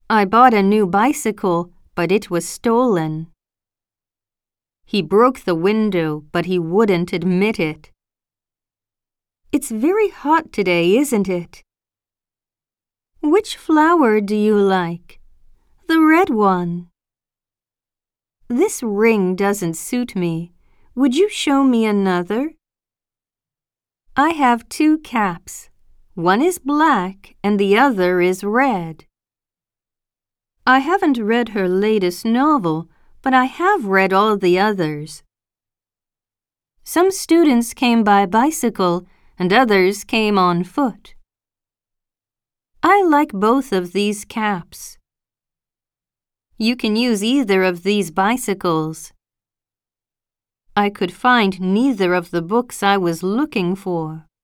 I bought a new bicycle, but it was stolen. He broke the window, but he wouldn't admit it. It's very hot today, isn't it? Which flower do you like? The red one. This ring doesn't suit me. Would you show me another? I have 2 caps. One is black and the other is red. I haven't read her latest novel, but I have read all the others. Some students came by bicycle and others came on foot. I like both of these caps. You can use either of these bicycles. I could find neither of the books I was looking for.